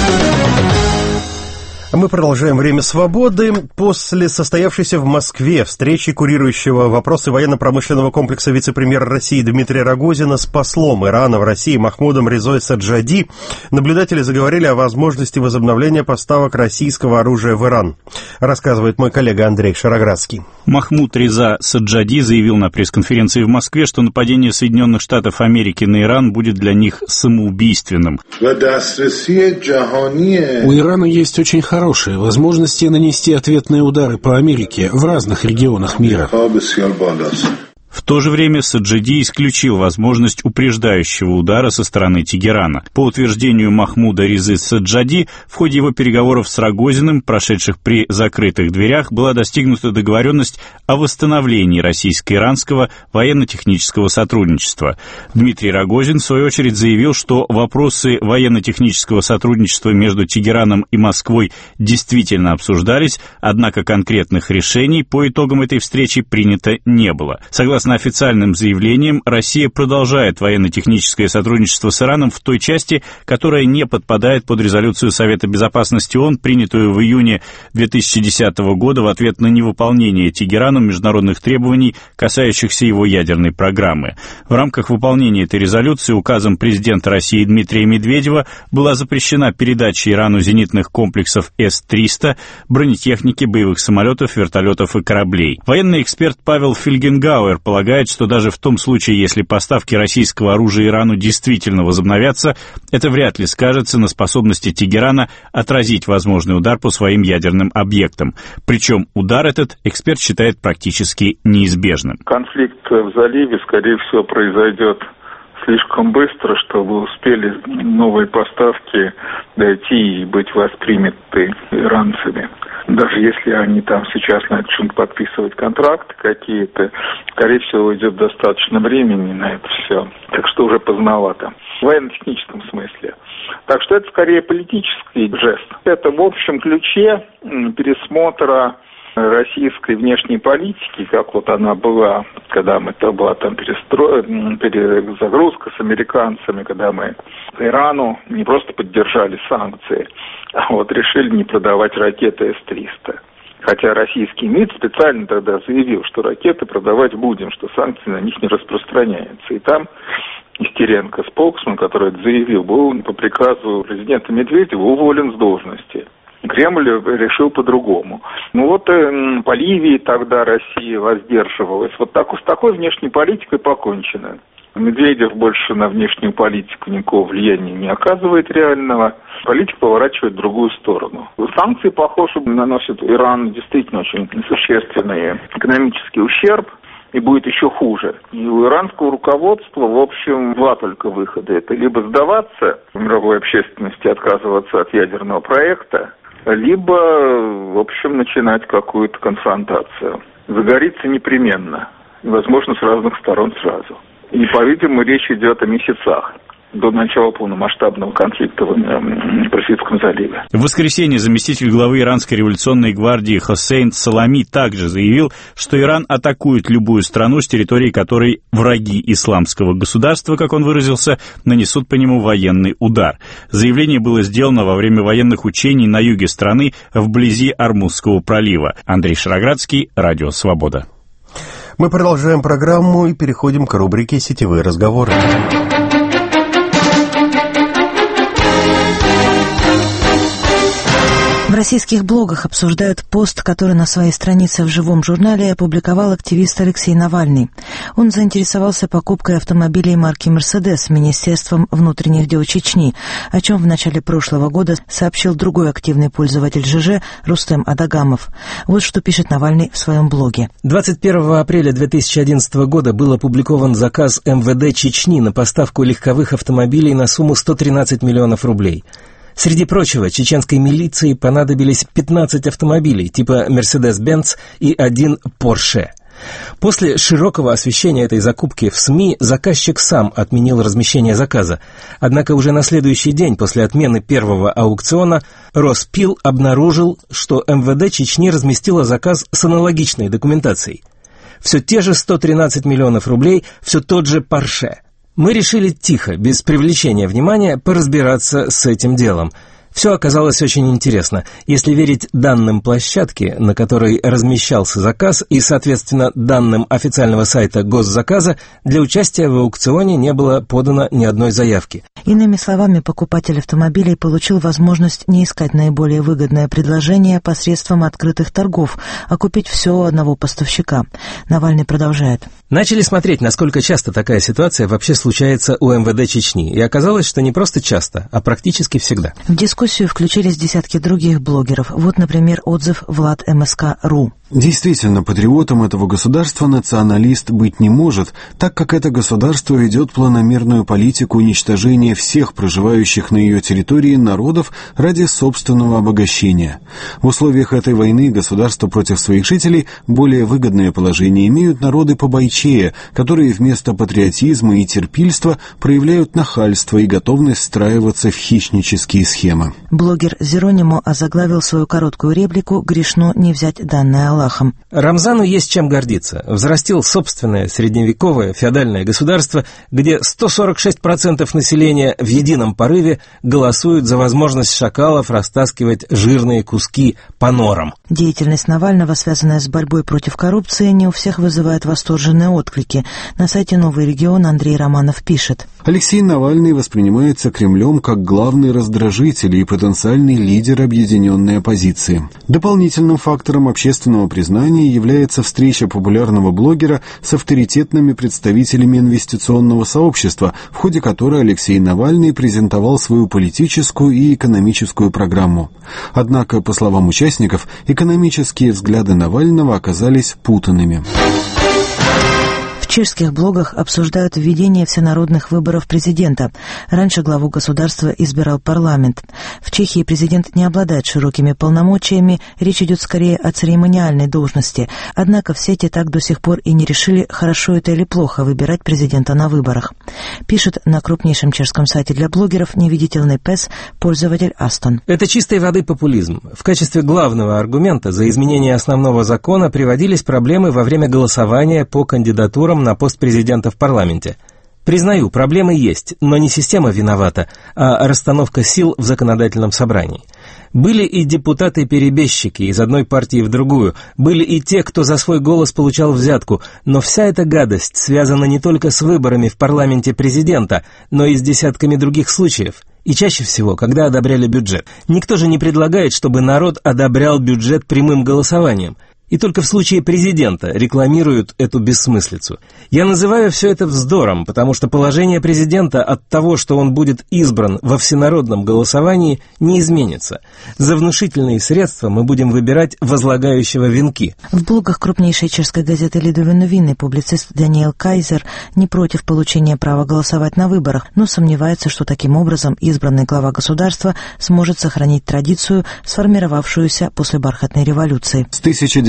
Мы продолжаем «Время свободы». После состоявшейся в Москве встречи курирующего вопросы военно-промышленного комплекса вице-премьера России Дмитрия Рогозина с послом Ирана в России Махмудом Резой Саджади наблюдатели заговорили о возможности возобновления поставок российского оружия в Иран, рассказывает мой коллега Андрей Шароградский. Махмуд Реза Саджади заявил на пресс-конференции в Москве, что нападение Соединенных Штатов Америки на Иран будет для них самоубийственным. У Ирана есть очень хорошие возможности нанести ответные удары по Америке в разных регионах мира. В то же время Саджади исключил возможность упреждающего удара со стороны Тегерана. По утверждению Махмуда Резы Саджади, в ходе его переговоров с Рогозиным, прошедших при закрытых дверях, была достигнута договоренность о восстановлении российско-иранского военно-технического сотрудничества. Дмитрий Рогозин, в свою очередь, заявил, что вопросы военно-технического сотрудничества между Тегераном и Москвой действительно обсуждались, однако конкретных решений по итогам этой встречи принято не было. Согласно официальным заявлениям, Россия продолжает военно-техническое сотрудничество с Ираном в той части, которая не подпадает под резолюцию Совета Безопасности ООН, принятую в июне 2010 года в ответ на невыполнение Тегераном международных требований, касающихся его ядерной программы. В рамках выполнения этой резолюции указом президента России Дмитрия Медведева была запрещена передача Ирану зенитных комплексов С-300, бронетехники, боевых самолетов, вертолетов и кораблей. Военный эксперт Павел Фельгенгауэр полагает, что даже в том случае, если поставки российского оружия Ирану действительно возобновятся, это вряд ли скажется на способности Тегерана отразить возможный удар по своим ядерным объектам. Причем удар этот эксперт считает практически неизбежным. Конфликт в заливе, скорее всего, произойдет слишком быстро, чтобы успели новые поставки дойти и быть восприняты иранцами. Даже если они там сейчас начнут подписывать контракты какие-то, скорее всего, уйдет достаточно времени на это все. Так что уже поздновато. В военно-техническом смысле. Так что это скорее политический жест. Это в общем ключе пересмотра российской внешней политики, как вот она была, когда это была там перезагрузка с американцами, когда мы Ирану не просто поддержали санкции, а вот решили не продавать ракеты С-300. Хотя российский МИД специально тогда заявил, что ракеты продавать будем, что санкции на них не распространяются. И там Нестеренко, споксмен, который это заявил, был по приказу президента Медведева уволен с должности. Кремль решил по-другому. Ну вот по Ливии тогда Россия воздерживалась. Вот так, с такой внешней политикой покончено. Медведев больше на внешнюю политику никакого влияния не оказывает реального. Политика поворачивает в другую сторону. Санкции, похоже, наносят Ирану действительно очень существенный экономический ущерб. И будет еще хуже. И у иранского руководства, в общем, два только выхода. Это либо сдаваться в мировой общественности, отказываться от ядерного проекта, либо, в общем, начинать какую-то конфронтацию. Загорится непременно. И, возможно, с разных сторон сразу. И, по-видимому, речь идет о месяцах до начала полномасштабного конфликта в Персидском заливе. В воскресенье заместитель главы Иранской революционной гвардии Хоссейн Салами также заявил, что Иран атакует любую страну, с территории которой враги исламского государства, как он выразился, нанесут по нему военный удар. Заявление было сделано во время военных учений на юге страны, вблизи Ормузского пролива. Андрей Шароградский, Радио Свобода. Мы продолжаем программу и переходим к рубрике «Сетевые разговоры». В российских блогах обсуждают пост, который на своей странице в живом журнале опубликовал активист Алексей Навальный. Он заинтересовался покупкой автомобилей марки «Мерседес» Министерством внутренних дел Чечни, о чем в начале прошлого года сообщил другой активный пользователь ЖЖ Рустем Адагамов. Вот что пишет Навальный в своем блоге. 21 апреля 2011 года был опубликован заказ МВД Чечни на поставку легковых автомобилей на сумму 113 миллионов рублей. Среди прочего, чеченской милиции понадобились 15 автомобилей типа Mercedes-Benz и один Porsche. После широкого освещения этой закупки в СМИ заказчик сам отменил размещение заказа. Однако уже на следующий день после отмены первого аукциона Роспил обнаружил, что МВД Чечни разместило заказ с аналогичной документацией. Все те же 113 миллионов рублей, все тот же Porsche. Мы решили тихо, без привлечения внимания, поразбираться с этим делом. Все оказалось очень интересно. Если верить данным площадки, на которой размещался заказ, и, соответственно, данным официального сайта госзаказа, для участия в аукционе не было подано ни одной заявки. Иными словами, покупатель автомобилей получил возможность не искать наиболее выгодное предложение посредством открытых торгов, а купить все у одного поставщика. Навальный продолжает. Начали смотреть, насколько часто такая ситуация вообще случается у МВД Чечни, и оказалось, что не просто часто, а практически всегда. В дискуссию включились десятки других блогеров. Вот, например, отзыв Влад МСК.ру. Действительно, патриотом этого государства националист быть не может, так как это государство ведет планомерную политику уничтожения всех проживающих на ее территории народов ради собственного обогащения. В условиях этой войны государство против своих жителей более выгодное положение имеют народы побойчее, которые вместо патриотизма и терпильства проявляют нахальство и готовность встраиваться в хищнические схемы. Блогер Зеронимо озаглавил свою короткую реплику «Грешно не взять данное Аллахом». Рамзану есть чем гордиться. Взрастил собственное средневековое феодальное государство, где 146% населения в едином порыве голосуют за возможность шакалов растаскивать жирные куски по норам. Деятельность Навального, связанная с борьбой против коррупции, не у всех вызывает восторженные отклики. На сайте «Новый регион» Андрей Романов пишет. Алексей Навальный воспринимается Кремлем как главный раздражитель и потенциальный лидер объединенной оппозиции. Дополнительным фактором общественного признания является встреча популярного блогера с авторитетными представителями инвестиционного сообщества, в ходе которой Алексей Навальный презентовал свою политическую и экономическую программу. Однако, по словам участников, экономические взгляды Навального оказались путанными. В чешских блогах обсуждают введение всенародных выборов президента. Раньше главу государства избирал парламент. В Чехии президент не обладает широкими полномочиями, речь идет скорее о церемониальной должности. Однако в сети так до сих пор и не решили, хорошо это или плохо выбирать президента на выборах. Пишет на крупнейшем чешском сайте для блогеров «Невидительный пес» пользователь Астон. Это чистой воды популизм. В качестве главного аргумента за изменение основного закона приводились проблемы во время голосования по кандидатурам на пост президента в парламенте. Признаю, проблемы есть, но не система виновата, а расстановка сил в законодательном собрании. Были и депутаты-перебежчики из одной партии в другую, были и те, кто за свой голос получал взятку, но вся эта гадость связана не только с выборами в парламенте президента, но и с десятками других случаев. И чаще всего, когда одобряли бюджет. Никто же не предлагает, чтобы народ одобрял бюджет прямым голосованием. И только в случае президента рекламируют эту бессмыслицу. Я называю все это вздором, потому что положение президента от того, что он будет избран во всенародном голосовании, не изменится. За внушительные средства мы будем выбирать возлагающего венки. В блогах крупнейшей чешской газеты «Lidové noviny» публицист Даниэл Кайзер не против получения права голосовать на выборах, но сомневается, что таким образом избранный глава государства сможет сохранить традицию, сформировавшуюся после бархатной революции. С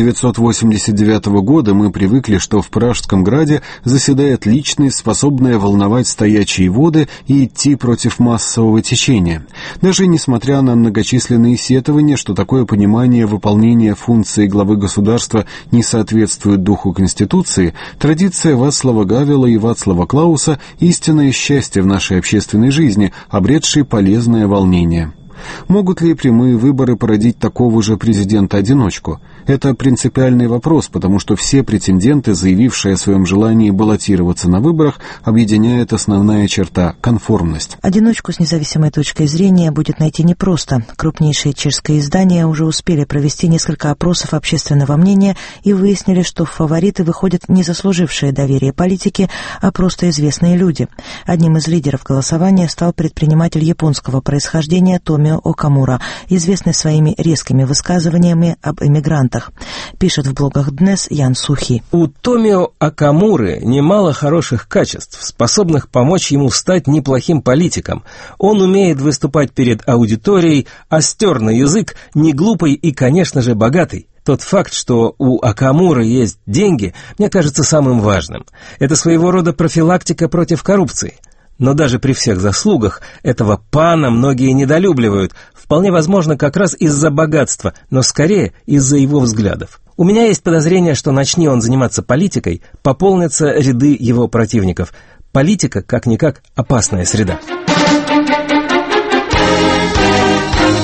1989 года мы привыкли, что в Пражском граде заседает личность, способная волновать стоячие воды и идти против массового течения. Даже несмотря на многочисленные сетования, что такое понимание выполнения функции главы государства не соответствует духу Конституции, традиция Вацлава Гавела и Вацлава Клауса – истинное счастье в нашей общественной жизни, обретшей полезное волнение. Могут ли прямые выборы породить такого же президента-одиночку? Это принципиальный вопрос, потому что все претенденты, заявившие о своем желании баллотироваться на выборах, объединяет основная черта – конформность. Одиночку с независимой точкой зрения будет найти непросто. Крупнейшие чешские издания уже успели провести несколько опросов общественного мнения и выяснили, что в фавориты выходят не заслужившие доверия политики, а просто известные люди. Одним из лидеров голосования стал предприниматель японского происхождения Томио Окамура, известный своими резкими высказываниями об эмигрантах. Пишет в блогах Днес Ян Сухи. У Томио Окамуры немало хороших качеств, способных помочь ему стать неплохим политиком. Он умеет выступать перед аудиторией, остер на язык, не глупый и, конечно же, богатый. Тот факт, что у Окамуры есть деньги, мне кажется самым важным. Это своего рода профилактика против коррупции. Но даже при всех заслугах этого пана многие недолюбливают, вполне возможно, как раз из-за богатства, но скорее из-за его взглядов. У меня есть подозрение, что начни он заниматься политикой, пополнятся ряды его противников. Политика, как-никак, опасная среда.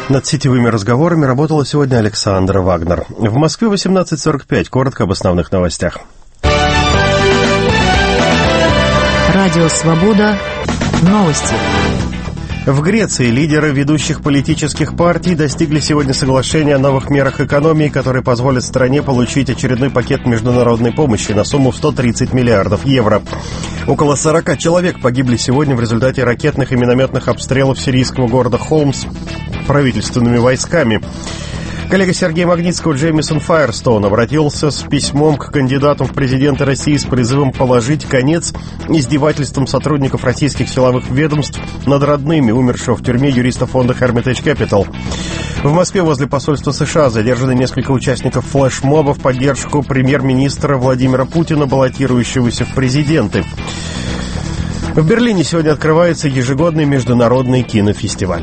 Над сетевыми разговорами работала сегодня Александра Вагнер. В Москве 18:45. Коротко об основных новостях. Радио «Свобода». Новости. В Греции лидеры ведущих политических партий достигли сегодня соглашения о новых мерах экономии, которые позволят стране получить очередной пакет международной помощи на сумму в 130 миллиардов евро. Около 40 человек погибли сегодня в результате ракетных и минометных обстрелов сирийского города Хомс правительственными войсками. Коллега Сергея Магнитского Джеймисон Файерстоун обратился с письмом к кандидатам в президенты России с призывом положить конец издевательствам сотрудников российских силовых ведомств над родными умершего в тюрьме юриста фонда Hermitage Capital. В Москве возле посольства США задержаны несколько участников флешмоба в поддержку премьер-министра Владимира Путина, баллотирующегося в президенты. В Берлине сегодня открывается ежегодный международный кинофестиваль.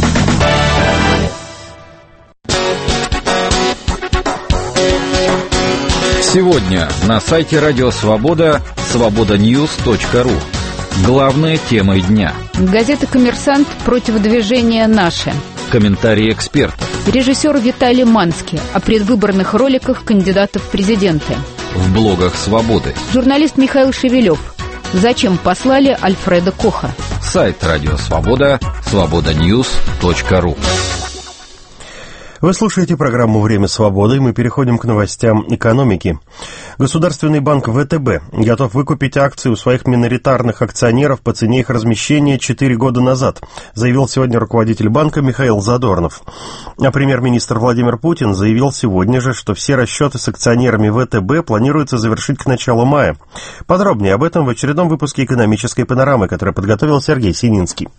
Сегодня на сайте Радио Свобода свободаньюз.ру. Главные темы дня. Газета «Коммерсант» против движения «Наше». Комментарии экспертов. Режиссер Виталий Манский о предвыборных роликах кандидатов в президенты. В блогах «Свободы». Журналист Михаил Шевелев. Зачем послали Альфреда Коха? Сайт Радио Свобода свободаньюз.ру. Вы слушаете программу «Время свободы», и мы переходим к новостям экономики. Государственный банк ВТБ готов выкупить акции у своих миноритарных акционеров по цене их размещения 4 года назад, заявил сегодня руководитель банка Михаил Задорнов. А премьер-министр Владимир Путин заявил сегодня же, что все расчеты с акционерами ВТБ планируется завершить к началу мая. Подробнее об этом в очередном выпуске «Экономической панорамы», который подготовил Сергей Сининский.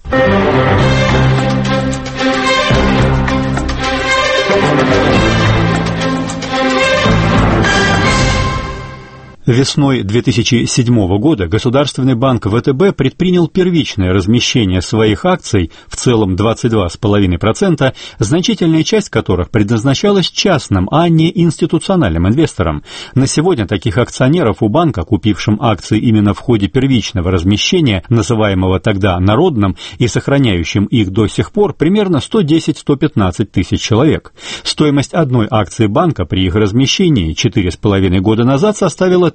Весной 2007 года Государственный банк ВТБ предпринял первичное размещение своих акций, в целом 22,5%, значительная часть которых предназначалась частным, а не институциональным инвесторам. На сегодня таких акционеров у банка, купившим акции именно в ходе первичного размещения, называемого тогда народным, и сохраняющим их до сих пор, примерно 110-115 тысяч человек. Стоимость одной акции банка при их размещении 4,5 года назад составила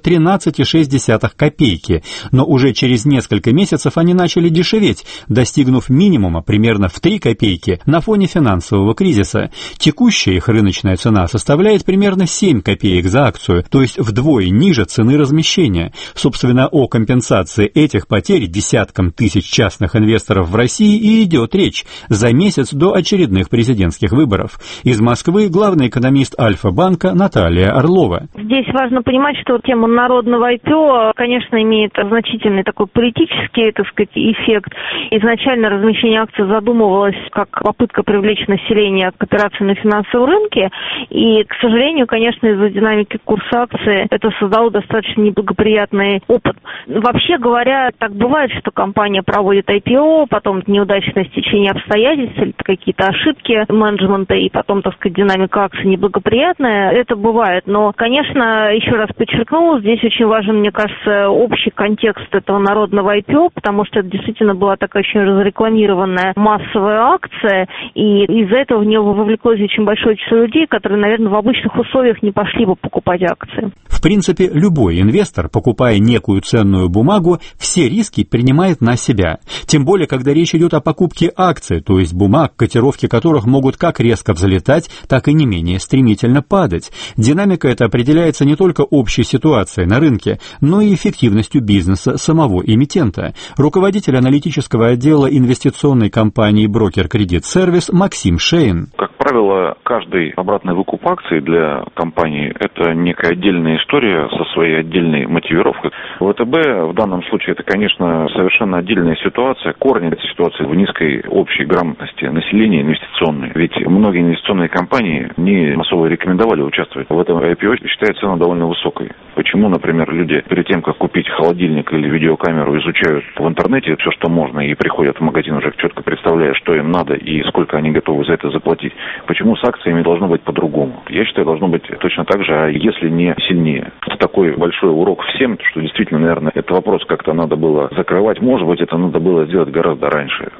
13,6 копейки, но уже через несколько месяцев они начали дешеветь, достигнув минимума примерно в 3 копейки на фоне финансового кризиса. Текущая их рыночная цена составляет примерно 7 копеек за акцию, то есть вдвое ниже цены размещения. Собственно, о компенсации этих потерь десяткам тысяч частных инвесторов в России и идет речь за месяц до очередных президентских выборов. Из Москвы главный экономист Альфа-банка Наталья Орлова. Здесь важно понимать, что тема народного IPO, конечно, имеет значительный такой политический, так сказать, эффект. Изначально размещение акций задумывалось как попытка привлечь население к операции на финансовом рынке, и, к сожалению, конечно, из-за динамики курса акций это создало достаточно неблагоприятный опыт. Вообще говоря, так бывает, что компания проводит IPO, потом неудачное стечение обстоятельств или какие-то ошибки менеджмента, и потом, так сказать, динамика акций неблагоприятная. Это бывает, но, конечно, еще раз подчеркну, здесь очень важен, мне кажется, общий контекст этого народного IPO, потому что это действительно была такая очень разрекламированная массовая акция, и из-за этого в нее вовлеклось очень большое число людей, которые, наверное, в обычных условиях не пошли бы покупать акции. В принципе, любой инвестор, покупая некую ценную бумагу, все риски принимает на себя. Тем более, когда речь идет о покупке акций, то есть бумаг, котировки которых могут как резко взлетать, так и не менее стремительно падать. Динамика эта определяется не только общей ситуацией на рынке, но и эффективностью бизнеса самого эмитента. Руководитель аналитического отдела инвестиционной компании «Брокер Кредит Сервис» Максим Шейн. Как правило, каждый обратный выкуп акций для компании – это некая отдельная история со своей отдельной мотивировкой. ВТБ в данном случае это, конечно, совершенно отдельная ситуация. Корни этой ситуации в низкой общей грамотности населения инвестиционной. Ведь многие инвестиционные компании не особо рекомендовали участвовать в этом IPO. Считается цена довольно высокой. Почему, например, люди перед тем, как купить холодильник или видеокамеру, изучают в интернете все, что можно, и приходят в магазин уже четко представляя, что им надо и сколько они готовы за это заплатить? Почему с акциями должно быть по-другому? Я считаю, должно быть точно так же, а если не сильнее. Это такой большой урок всем, что действительно, наверное, этот вопрос как-то надо было закрывать. Может быть, это надо было сделать гораздо раньше.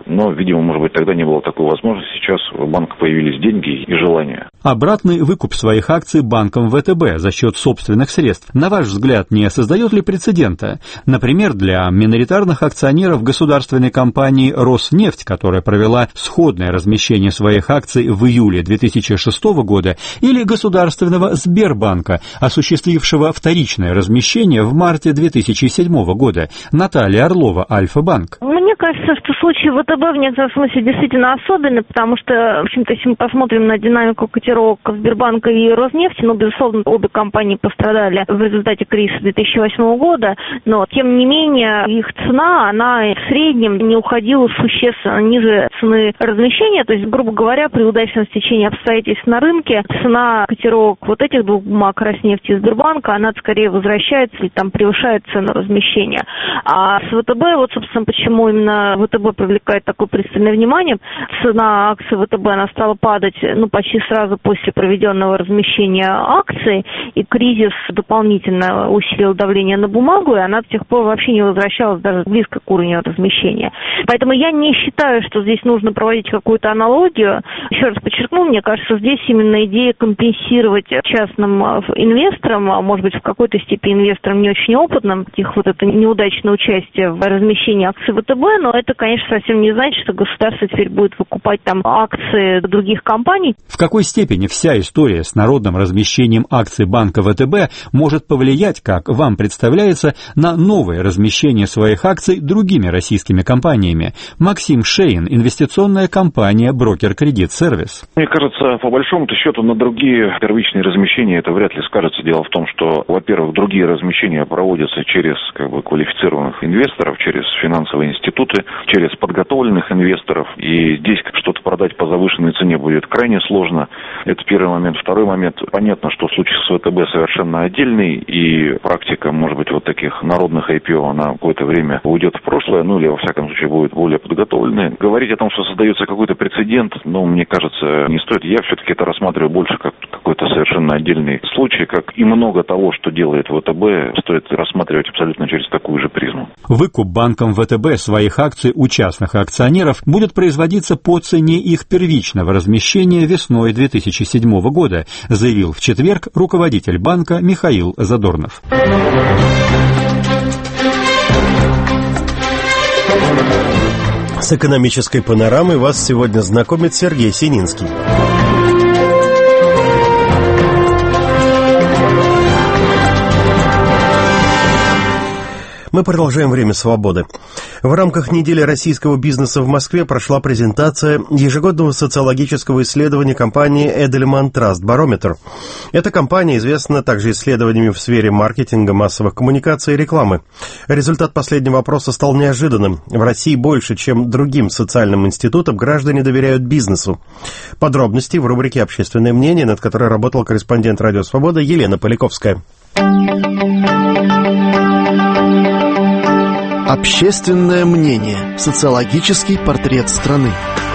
Но, видимо, может быть, тогда не было такой возможности. Сейчас у банка появились деньги и желания. Обратный выкуп своих акций банком ВТБ за счет собственных средств, на ваш взгляд, не создает ли прецедента? Например, для миноритарных акционеров государственной компании «Роснефть», которая провела сходное размещение своих акций в июле 2006 года, или государственного Сбербанка, осуществившего вторичное размещение в марте 2007 года. Наталья Орлова, Альфа-банк. Мне кажется, что случай ВТБ в некотором смысле действительно особенный, потому что, в общем-то, если мы посмотрим на динамику котировок Сбербанка и Роснефти, безусловно, обе компании пострадали в результате кризиса 2008 года, но, тем не менее, их цена, она в среднем не уходила существенно ниже цены размещения, то есть, грубо говоря, при удачном стечении обстоятельств на рынке цена котировок вот этих двух бумаг, Роснефти и Сбербанка, она скорее возвращается или там превышает цену размещения. А с ВТБ, вот, собственно, почему именно ВТБ привлекает такое пристальное внимание, цена акций ВТБ, она стала падать, почти сразу после проведенного размещения акций, и кризис дополнительно усилил давление на бумагу, и она с тех пор вообще не возвращалась даже близко к уровню размещения. Поэтому я не считаю, что здесь нужно проводить какую-то аналогию. Еще раз подчеркну, мне кажется, здесь именно идея компенсировать частным инвесторам, а может быть в какой-то степени инвесторам не очень опытным, их вот это неудачное участие в размещении акций ВТБ, но это, конечно, совсем не значит, что государство теперь будет выкупать там акции других компаний. В какой степени вся история с народным размещением акций банка ВТБ может повлиять, как вам представляется, на новое размещение своих акций другими российскими компаниями? Максим Шейн, инвестиционная компания «Брокер Кредит Сервис». Мне кажется, по большому-то счету на другие первичные размещения это вряд ли скажется. Дело в том, что, во-первых, другие размещения проводятся через квалифицированных инвесторов, через финансовые институты, через подготовленных инвесторов, и здесь что-то продать по завышенной цене будет крайне сложно. Это первый момент. Второй момент. Понятно, что случай с ВТБ совершенно отдельный, и практика, может быть, вот таких народных IPO, она какое-то время уйдет в прошлое, или, во всяком случае, будет более подготовленной. Говорить о том, что создается какой-то прецедент, мне кажется, не стоит. Я все-таки это рассматриваю больше как какой-то совершенно отдельный случай, как и много того, что делает ВТБ, стоит рассматривать абсолютно через такую же призму. Выкуп банком ВТБ своих акций у частных акционеров будет производиться по цене их первичного размещения весной 2007 года, заявил в четверг руководитель банка Михаил Задорнов. С экономической панорамой вас сегодня знакомит Сергей Сининский. Мы продолжаем «Время свободы». В рамках недели российского бизнеса в Москве прошла презентация ежегодного социологического исследования компании Edelman Trust Barometer. Эта компания известна также исследованиями в сфере маркетинга, массовых коммуникаций и рекламы. Результат последнего опроса стал неожиданным. В России больше, чем другим социальным институтам, граждане доверяют бизнесу. Подробности в рубрике «Общественное мнение», над которой работал корреспондент «Радио Свобода» Елена Поляковская. Общественное мнение. Социологический портрет страны.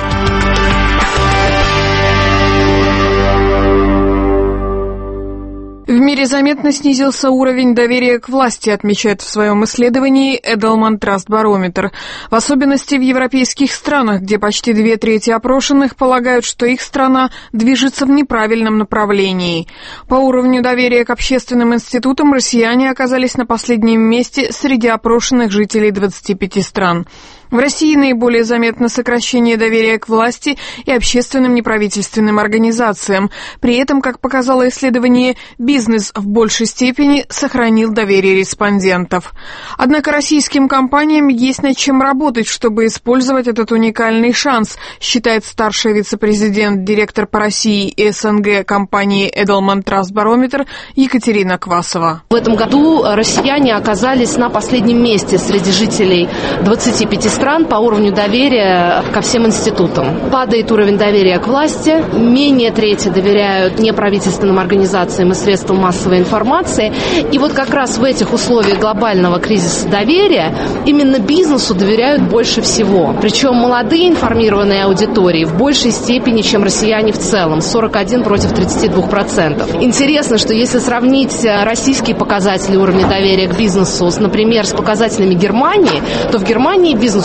В мире заметно снизился уровень доверия к власти, отмечает в своем исследовании Edelman Trust Barometer. В особенности в европейских странах, где почти 2/3 опрошенных полагают, что их страна движется в неправильном направлении. По уровню доверия к общественным институтам россияне оказались на последнем месте среди опрошенных жителей 25 стран. В России наиболее заметно сокращение доверия к власти и общественным неправительственным организациям. При этом, как показало исследование, бизнес в большей степени сохранил доверие респондентов. Однако российским компаниям есть над чем работать, чтобы использовать этот уникальный шанс, считает старший вице-президент, директор по России и СНГ компании Edelman Trust Barometer Екатерина Квасова. В этом году россияне оказались на последнем месте среди жителей 25 стран по уровню доверия ко всем институтам. Падает уровень доверия к власти, менее трети доверяют неправительственным организациям и средствам массовой информации. И вот как раз в этих условиях глобального кризиса доверия именно бизнесу доверяют больше всего. Причем молодые информированные аудитории в большей степени, чем россияне в целом, 41 против 32%. Интересно, что если сравнить российские показатели уровня доверия к бизнесу, например, с показателями Германии, то в Германии бизнесу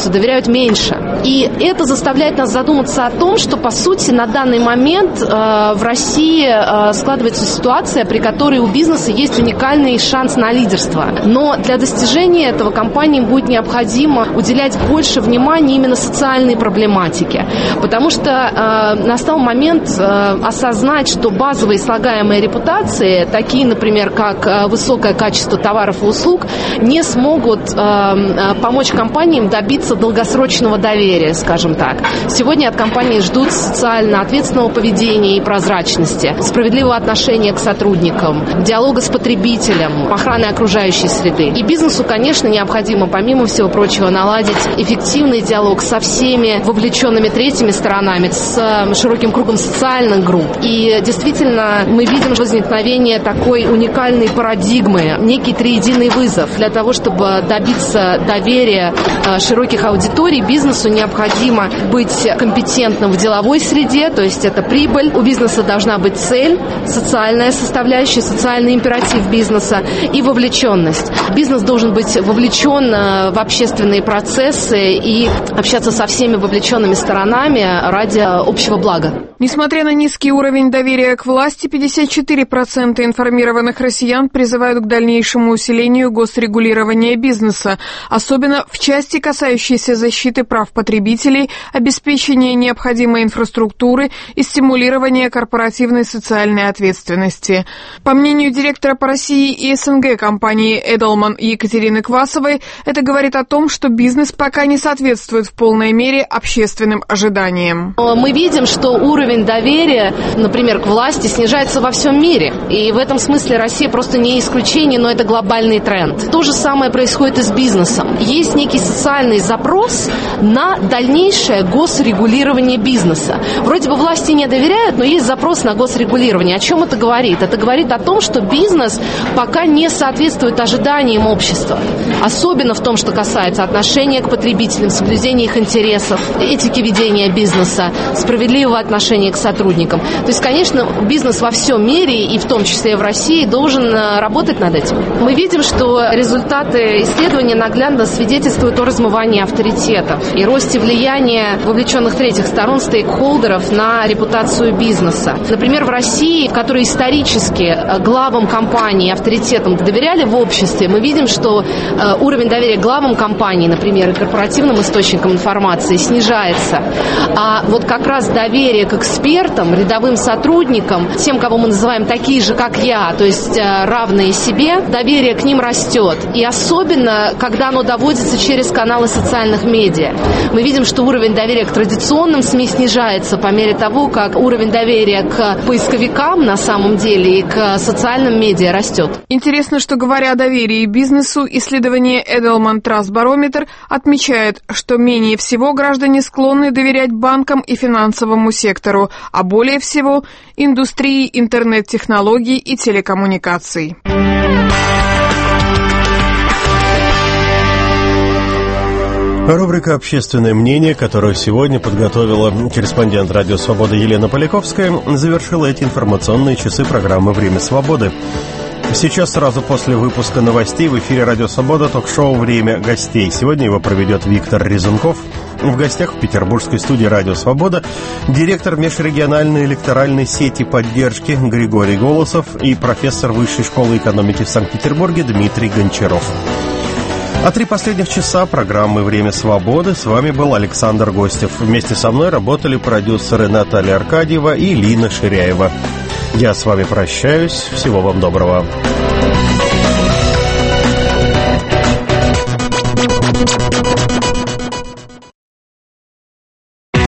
бизнесу доверяют меньше. И это заставляет нас задуматься о том, что, по сути, на данный момент в России складывается ситуация, при которой у бизнеса есть уникальный шанс на лидерство. Но для достижения этого компаниям будет необходимо уделять больше внимания именно социальной проблематике. Потому что настал момент осознать, что базовые слагаемые репутации, такие, например, как высокое качество товаров и услуг, не смогут помочь компаниям добиться долгосрочного доверия, скажем так. Сегодня от компании ждут социально ответственного поведения и прозрачности, справедливого отношения к сотрудникам, диалога с потребителем, охраны окружающей среды. И бизнесу, конечно, необходимо, помимо всего прочего, наладить эффективный диалог со всеми вовлеченными третьими сторонами, с широким кругом социальных групп. И действительно, мы видим возникновение такой уникальной парадигмы, некий триединый вызов. Для того, чтобы добиться доверия широких аудиторий, бизнесу необходимо быть компетентным в деловой среде, то есть это прибыль. У бизнеса должна быть цель, социальная составляющая, социальный императив бизнеса и вовлеченность. Бизнес должен быть вовлечен в общественные процессы и общаться со всеми вовлеченными сторонами ради общего блага. Несмотря на низкий уровень доверия к власти, 54% информированных россиян призывают к дальнейшему усилению госрегулирования бизнеса, особенно в части, касающейся защиты прав потребителей, обеспечения необходимой инфраструктуры и стимулирования корпоративной социальной ответственности. По мнению директора по России и СНГ компании Edelman Екатерины Квасовой, это говорит о том, что бизнес пока не соответствует в полной мере общественным ожиданиям. Мы видим, что уровень доверия, например, к власти снижается во всем мире. И в этом смысле Россия просто не исключение, но это глобальный тренд. То же самое происходит и с бизнесом. Есть некий социальный запрос на дальнейшее госрегулирование бизнеса. Вроде бы власти не доверяют, но есть запрос на госрегулирование. О чем это говорит? Это говорит о том, что бизнес пока не соответствует ожиданиям общества. Особенно в том, что касается отношения к потребителям, соблюдения их интересов, этики ведения бизнеса, справедливого отношения к сотрудникам. То есть, конечно, бизнес во всем мире, и в том числе и в России, должен работать над этим. Мы видим, что результаты исследования наглядно свидетельствуют о размывании авторитетов и росте влияния вовлеченных третьих сторон, стейкхолдеров на репутацию бизнеса. Например, в России, в которой исторически главам компаний авторитетам доверяли в обществе, мы видим, что уровень доверия главам компаний, например, и корпоративным источникам информации снижается. А вот как раз доверие к экспертам, рядовым сотрудникам, тем, кого мы называем такие же, как я, то есть равные себе, доверие к ним растет. И особенно, когда оно доводится через каналы социальных медиа. Мы видим, что уровень доверия к традиционным СМИ снижается по мере того, как уровень доверия к поисковикам на самом деле и к социальным медиа растет. Интересно, что, говоря о доверии бизнесу, исследование Edelman Trust Barometer отмечает, что менее всего граждане склонны доверять банкам и финансовому сектору, а более всего индустрии интернет-технологий и телекоммуникаций. Рубрика «Общественное мнение», которую сегодня подготовила корреспондент «Радио Свобода» Елена Поляковская, завершила эти информационные часы программы «Время свободы». Сейчас, сразу после выпуска новостей, в эфире «Радио Свобода» ток-шоу «Время гостей». Сегодня его проведет Виктор Резунков. В гостях в петербургской студии «Радио Свобода» директор межрегиональной электоральной сети поддержки Григорий Голосов и профессор Высшей школы экономики в Санкт-Петербурге Дмитрий Гончаров. А 3 последних часа программы «Время свободы» с вами был Александр Гостев. Вместе со мной работали продюсеры Наталья Аркадьева и Лина Ширяева. Я с вами прощаюсь. Всего вам доброго.